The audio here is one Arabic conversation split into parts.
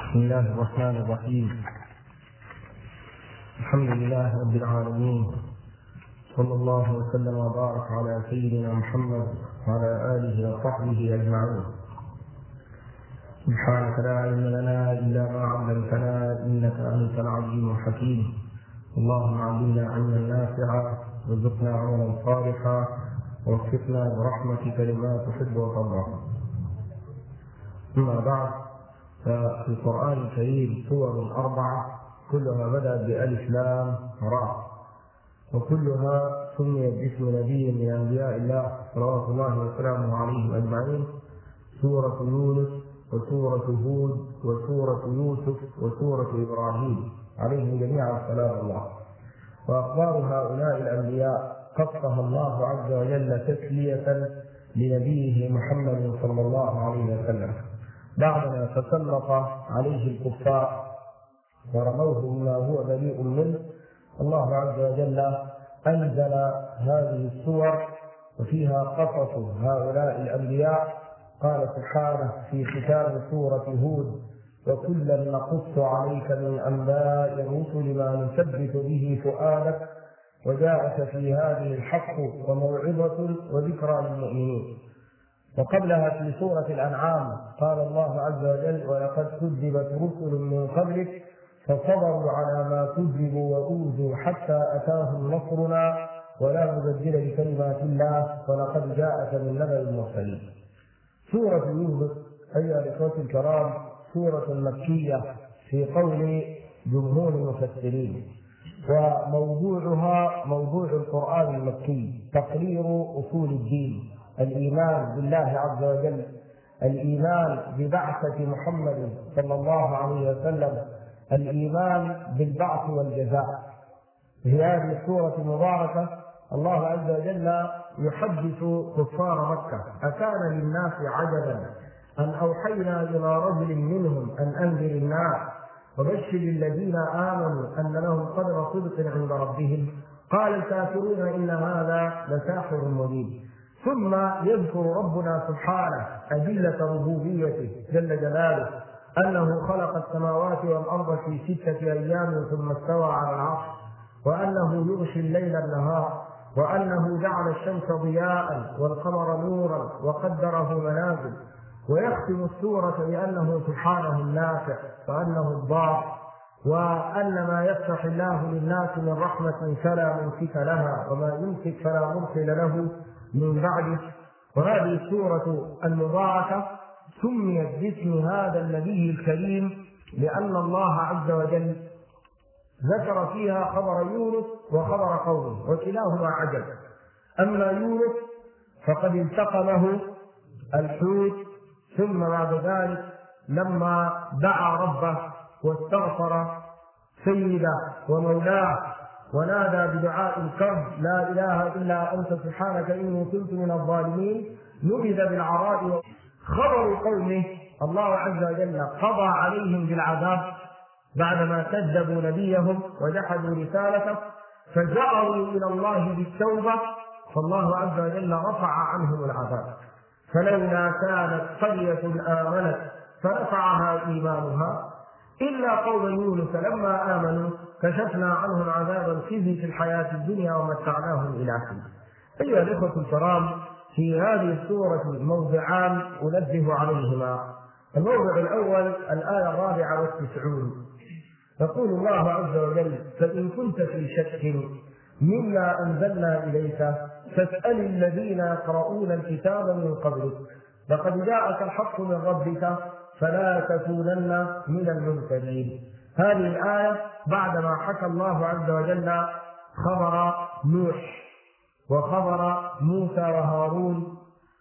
بسم الله الرحمن الرحيم. الحمد لله رب العالمين، صلى الله وسلم وبارك على سيدنا محمد وعلى آله وصحبه أجمعين. سبحانك لا علم لنا إلا ما علمتنا إنك أنت العليم الحكيم. اللهم علمنا علما نافعا وارزقنا عملا صالحا ووفقنا برحمتك لما تحب وترضى. أما بعد، ففي القرآن الكريم سور 4 كلها بدأت بألف لام راء، وكلها سميت باسم نبي من أنبياء الله صلوات الله وسلامه عليهم أجمعين: سورة يونس وسورة هود وسورة يوسف وسورة إبراهيم عليهم جميعا سلام الله. وأخبار هؤلاء الأنبياء قصها الله عز وجل تسلية لنبيه محمد صلى الله عليه وسلم بعدما تسلط عليه الكفار ورموه بما هو بريء منه. الله عز وجل أنزل هذه السور وفيها قصص هؤلاء الأنبياء. قال سبحانه في ختام سورة هود: وكلا نقص عليك من أنباء الرسل ما نثبت به فؤادك وجاءك في هذه الحق وموعظة وذكرى للمؤمنين. وقبلها في سورة الأنعام قال الله عز وجل: ولقد كذبت رسل من قبلك فصبروا على ما كذبوا وأوذوا حتى أتاهم نصرنا ولا مبدل لكلمات الله ولقد جاءك من نبأ المرسلين. سورة يونس أيها الإخوة الكرام سورة مكية في قول جمهور المفسرين، وموضوعها موضوع القرآن المكي: تقرير أصول الدين، الإيمان بالله عز وجل، الإيمان ببعثة محمد صلى الله عليه وسلم، الإيمان بالبعث والجزاء. في هذه السورة المباركة الله عز وجل يحدث كفار مكة: أكان للناس عجبا أن أوحينا إلى رجل منهم أن أنذر الناس وبشر الذين آمنوا أن لهم قدر صدق عند ربهم قال الكافرون إن هذا لساحر مبين. ثم يذكر ربنا سبحانه أدلة ربوبيته جل جلاله، أنه خلق السماوات والأرض في 6 أيام ثم استوى على العرش، وأنه يغشي الليل النهار، وأنه جعل الشمس ضياء والقمر نورا وقدره منازل. ويختم السورة بأنه سبحانه النافع وأنه الضار، وأن ما يفتح الله للناس من رحمة فلا ممسك لها وما يمسك فلا مرسل له من بعده. وهذه السورة المباركة سميت باسم هذا النبي الكريم لأن الله عز وجل ذكر فيها خبر يونس وخبر قومه وكلاهما عجب. أما يونس فقد التقمه الحوت، ثم بعد ذلك لما دعا ربه واستغفر سيده ومولاه ونادى بدعاء الكرب: لا إله إلا أنت سبحانك إني كنت من الظالمين، نبذ بالعراء. خبر قومه الله عز وجل قضى عليهم بالعذاب بعدما كذبوا نبيهم وجحدوا رسالته، فجأروا إلى الله بالتوبة، فالله عز وجل رفع عنهم العذاب. فلولا كانت قرية آمنت فنفعها إيمانها إلا قوم يونس لما آمنوا كشفنا عنهم عذاب الخزي في الحياة الدنيا ومتعناهم إلى حين. أيها الإخوة الكرام، في هذه السورة موضعان أنبه عليهما. الموضع الأول الآية 94: يقول الله عز وجل: فإن كنت في شك مما أنزلنا إليك فاسأل الذين يقرؤون الكتاب من قبلك لقد جاءك الحق من ربك فلا تكونن من الممترين. هذه الآية بعدما حكى الله عز وجل خبر نوح وخبر موسى وهارون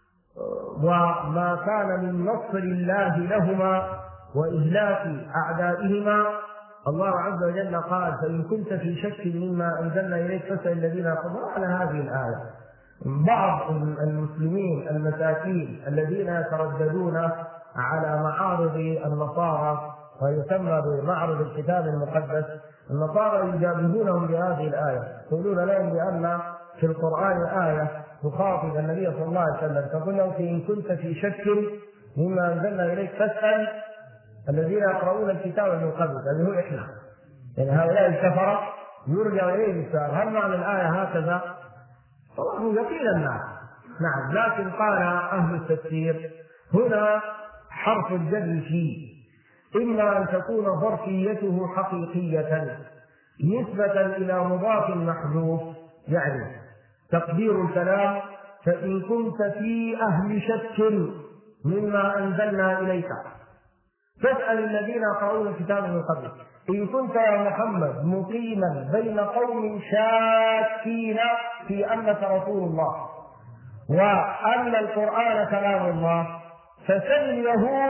وما كان من نصر الله لهما وإهلاك أعدائهما، الله عز وجل قال: فإن كنت في شك مما أنزلنا إليك فاسأل الذين يقرؤون. على هذه الآية بعض المسلمين المساكين الذين يترددون على معارض النصارى ويسمى بمعرض الكتاب المقدس، النصارى يجابهونهم بهذه الآية، يقولون لهم بأن في القرآن آية تخاطب النبي صلى الله عليه وسلم تقول له: فإن كنت في شك مما أنزلنا إليك فاسأل الذين يقرؤون الكتاب من قبل، اللي هو إحنا، يعني هؤلاء الكفرة يرجع إليه بالسؤال هل معنى الآية هكذا؟ طبعا يقين الناس. نعم، لكن قال أهل التفسير هنا حرف الجر فيه إما أن تكون ظرفيته حقيقية نسبة إلى مضاف محذوف، يعني تقدير الكلام فإن كنت في أهل شك مما أنزلنا إليك فاسأل الذين يقرؤون الكتاب من قبل، إن كنت يا محمد مقيما بين قوم شاكين في أنك رسول الله وأن القرآن كلام الله فسل اليهود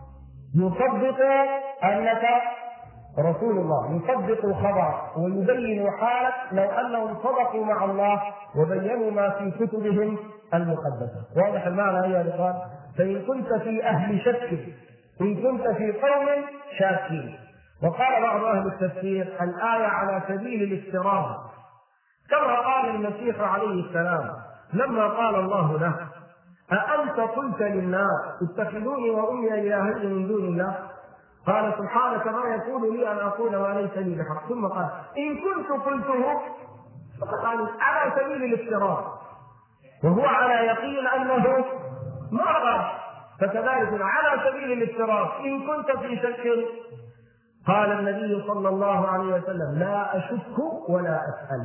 يصدقوا أنك رسول الله، يصدق الخبر ويبين حالك لو أنهم صدقوا مع الله وبينوا ما في كتبهم المقدسة. واضح المعنى أيها الإخوان؟ فإن كنت في أهل شك، إن كنت في قوم شاكين. وقال بعض أهل التفسير الآية على سبيل الافتراض، كما قال المسيح عليه السلام لما قال الله له أأنت قلت للناس اتخذوني وأمي إلهين من دون الله، قال سبحانك ما يكون لي أن أقول ما ليس لي بحق، ثم قال إن كنت قلته فقال على سبيل الافتراض وهو على يقين أنه ما غلط، فكذلك على سبيل الافتراض إن كنت في شك. قال النبي صلى الله عليه وسلم لا أشك ولا أسأل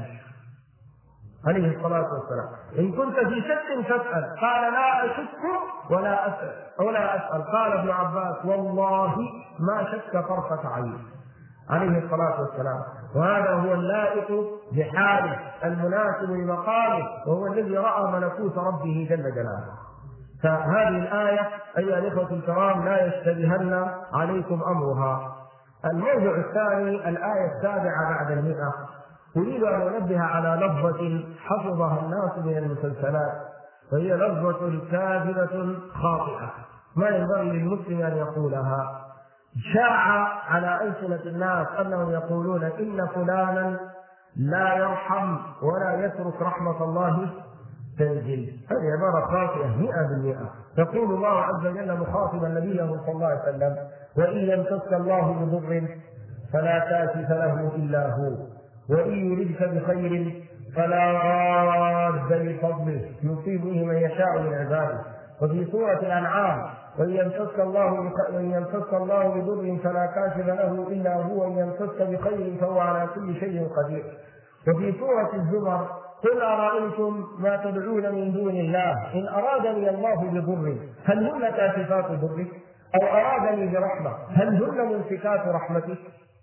عليه الصلاة والسلام، إن كنت في شك فاسأل، قال لا أشك ولا أسأل. قال ابن عباس والله ما شك طرفة عين عليه الصلاة والسلام، وهذا هو اللائق بحاله المناسب لمقامه، وهو الذي رأى ملكوت ربه جل جلاله. فهذه الآية أيها الإخوة الكرام لا يشتبهن عليكم أمرها. الموضوع الثاني الآية 7 بعد 100. أريد أن أنبه على لفظة حفظها الناس من المسلسلات، وهي لفظة كاذبة خاطئة ما ينبغي للمسلم أن يقولها. شاع على ألسنة الناس أنهم يقولون إن فلانا لا يرحم ولا يترك رحمة الله تنزل. هذه عبارة خاطئة 100%. يقول الله عز وجل مخاطبا نبيه صلى الله عليه وسلم وإن يمسك الله بضر فلا كاشف له إلا هو وإن يردك بخير فلا راد لفضله يصيب به من يشاء من عباده. وفي سورة الأنعام وإن يمسك الله بضر فلا كاشف له إلا هو وإن يمسك بخير فهو على كل شيء قدير. وفي سورة الزمر قل أرأيتم ما تدعون من دون الله إن أرادني الله بضر هل هن كاشفات ضره أو أرادني برحمة هل هن ممسكات رحمته.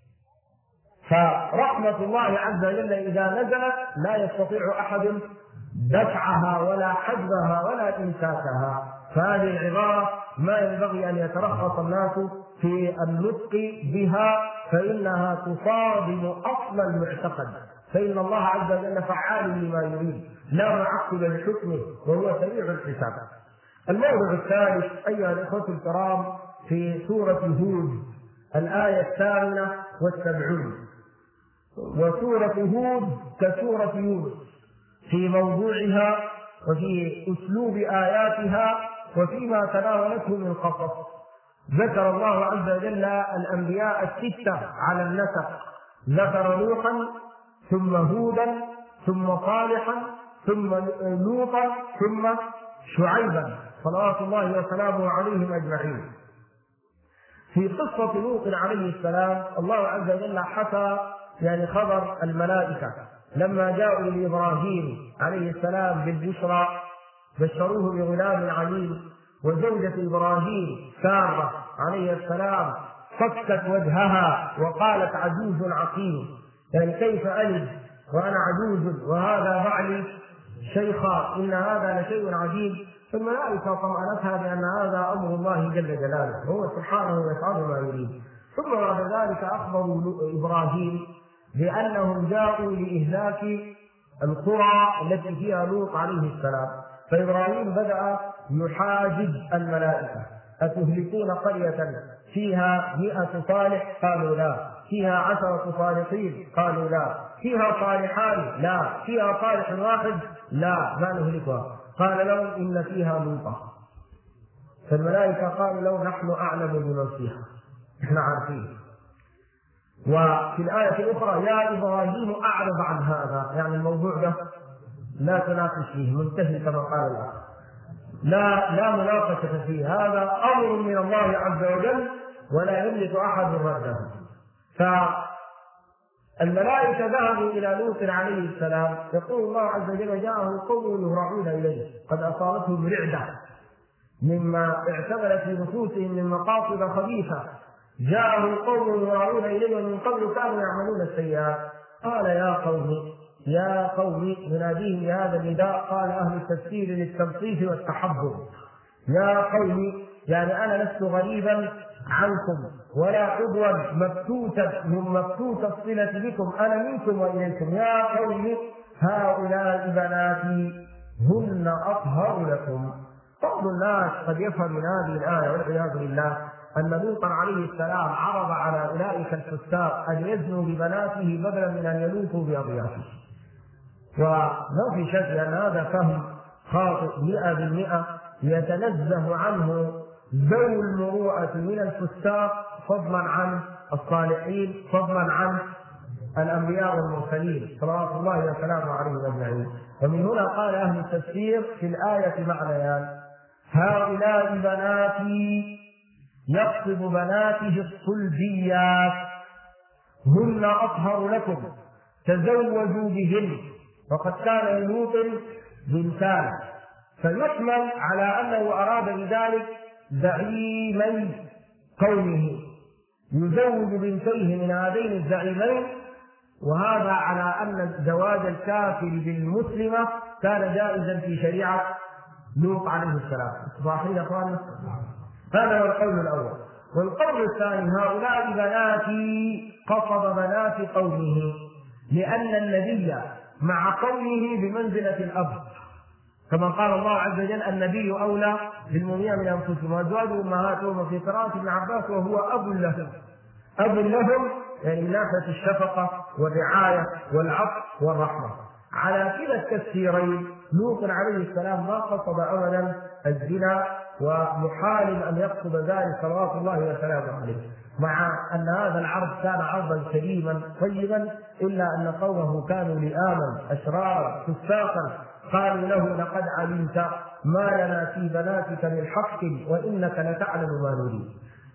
فرحمة الله عز وجل إذا نزلت لا يستطيع أحد دفعها ولا حجبها ولا إمساكها. فهذه العبارة ما ينبغي أن يترخص الناس في النطق بها، فإنها تصادم أصل المعتقد، فإن الله عز وجل فعال لما يريد لا معقب لحكمه وهو سريع الحساب. الموضوع الثالث أيها الإخوة الكرام في سورة هود الآية 78. وسورة هود كسورة يونس في موضوعها وفي أسلوب آياتها وفيما تناولته من قصص. ذكر الله عز وجل الأنبياء 6 على النسق، ذكر نوحا ثم هودا ثم صالحا ثم لوطا ثم شعيبا صلوات الله وسلامه عليهم أجمعين. في قصة لوط عليه السلام الله عز وجل حكى خبر الملائكة لما جاءوا لإبراهيم عليه السلام بالبشرى بشروه بغلام عليم، وزوجة إبراهيم سارة عليه السلام فكت وجهها وقالت عجوز عقيم، كيف ألد وأنا عجوز وهذا بعلي شيخا إن هذا لشيء عجيب. فالملائكة طمأنتها بأن هذا أمر الله جل جلاله هو سبحانه يفعل ما يريد. ثم بعد ذلك أخبروا إبراهيم بأنهم جاءوا لإهلاك القرى التي فيها لوط عليه السلام. فإبراهيم بدأ يحاجج الملائكة أتهلكون قرية فيها 100 صالح قالوا لا، فيها 10 صالحين قالوا لا، فيها صالحان لا، فيها صالح واحد لا، ما نهلكها. قال لهم إن فيها لوطا. فالملائكة قالوا له نحن أعلم بمن فيها احنا عارفين. وفي الآية الأخرى يا إبراهيم أعرض عن هذا، يعني الموضوع ده لا تناقش فيه، منتهي كما قال الآخر، لا مناقشة فيه، هذا أمر من الله عز وجل ولا يملك أحد رده. فالملائكة ذهبوا إلى لوط عليه السلام، يقول الله عز وجل جاءه قوم يهرعون إليه قد أصابتهم رعدة مما اعتمل في نفوسهم من مقاصد خبيثة، جاءه قوم يهرعون إليه ومن قبل كانوا يعملون السيئات، قال يا قوم يناديهم بهذا النداء، قال أهل التفسير للتلطيف والتحبب، يا قوم يعني أنا لست غريبا عنكم ولا عضوا مبتوت الصلة بكم، أنا منكم وإليكم، يا قوم هؤلاء بناتي هن أطهر لكم. بعض الناس قد يفهم من هذه الآية والعياذ بالله أن لوطا عليه السلام عرض على أولئك الفساق أن يزنوا ببناته بدلا من أن يلوثوا بأضيافه، وما في شك أن هذا فهم خاطئ 100%، يتنزه عنه ذوي المروءة من الفساق فضلا عن الصالحين، فضلا عن الأنبياء والمرسلين صلوات الله وسلامه عليهم أجمعين. ومن هنا قال أهل التفسير في الآية معنيان، هؤلاء بناتي يقصد بناته الصلبيات هن أطهر لكم تزوجوا بهن، وقد كان للوط بنتان، فيحمل على أنه أراد بذلك زعيمي قومه يزوج بنتيه من هذين الزعيمين، وهذا على أن زواج الكافر بالمسلمة كان جائزا في شريعة لوط عليه السلام. صحيح يا أخواننا؟ هذا هو القول الأول. والقول الثاني هؤلاء بناتي قصد بنات قومه، لأن النبي مع قومه بمنزلة الأب، كما قال الله عز وجل النبي أولى بالمؤمنين من أنفسهم وأزواجه أمهاتهم، وفي قراءة ابن عباس وهو أب لهم يعني من ناحية الشفقة والرعاية والعطف والرحمة. على كلا التفسيرين لوط عليه السلام ما قصد أولا الزنا، ومحال أن يقصد ذلك صلوات الله وسلامه عليه، مع أن هذا العرض كان عرضا كريما طيبا، إلا أن قومه كانوا لآما أشرارا فساقا، قالوا له لقد علمت ما لنا في بناتك من حق وإنك لتعلم ما نريد،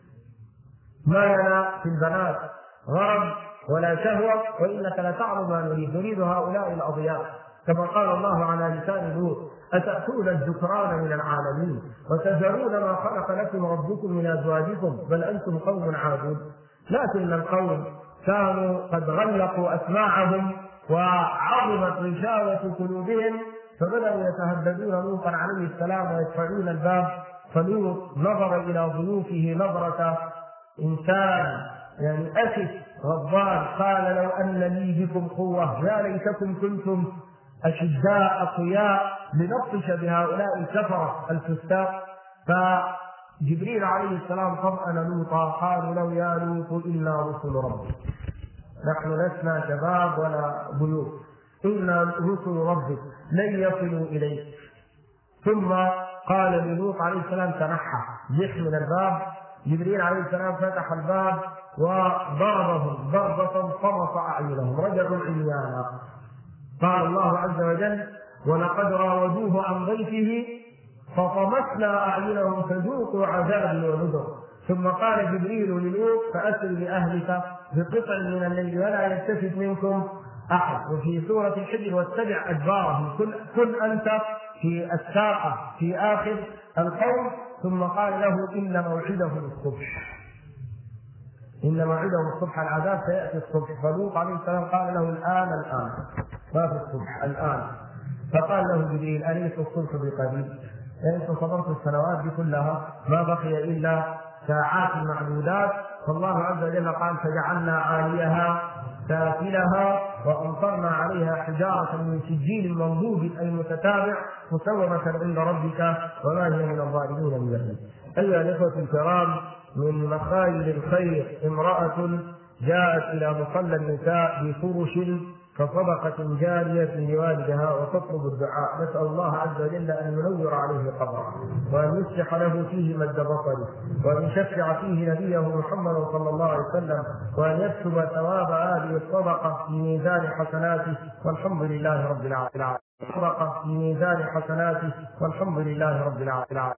ما لنا في البنات غرض ولا شهوة وإنك لتعلم ما نريد هؤلاء الأضياف، كما قال الله على لسان لوط أتأتون الذكران من العالمين وتذرون ما خلق لكم ربكم من أزواجكم بل أنتم قوم عادون. لكن القوم كانوا قد غلقوا أسماعهم وعظمت رشاوة قلوبهم، فبدأوا يتهددون لوطا عليه السلام ويدفعون الباب، فلوط نظر إلى ضيوفه نظرة إنسان يعني أسف غضبان، قال لو أن لي بكم قوة يا ليتكم كنتم أشداء أقوياء لنبطش بهؤلاء الكفرة الفساق. فجبريل عليه السلام طمأن لوطا، قالوا له يا لوط إنا رسل ربك، نحن لسنا شباب ولا بيوت، إنا رسل ربك لن يصلوا إليك. ثم قال للوط عليه السلام تنحى زح من الباب، جبريل عليه السلام فتح الباب وضربهم ضربة طمس أعينهم رجعوا عميانا. قال الله عز وجل ولقد راودوه عن ضيفه فطمسنا أعينهم فذوقوا عذابي ونذر. ثم قال جبريل للوط فأسر بأهلك بقطع من الليل ولا يلتفت منكم أحد. وفي سورة الحجر واتبع أدبارهم كن أنت في الساقة في آخر القول. ثم قال له إن موعدهم الصبح، إن موعدهم الصبح، العذاب سيأتي الصبح. فلوط عليه السلام قال له الآن ما في الصبح الآن. فقال له جبريل أليس الصبح بقريب؟ أنت صبرت السنوات دي كلها ما بقي إلا ساعات معدودات. فالله عز وجل قال فجعلنا عاليها سافلها وأمطرنا عليها حجارة من سجيل منضود أي متتابع مسومة عند ربك وما هي من الظالمين من أهل. أيها الإخوة الكرام، من مخايل الخير امرأة جاءت إلى مصلى النساء بفرش كصدقة جارية لوالدها وتطلب الدعاء. نسأل الله عز وجل أن ينور عليه قبره وأن يصلح له فيه مد بصره وأن يشفع فيه نبيه محمد صلى الله عليه وسلم وأن يكتب ثواب هذه الصدقة في ميزان حسناته والحمد لله رب العالمين. صدقة في ميزان حسناته والحمد لله رب العالمين.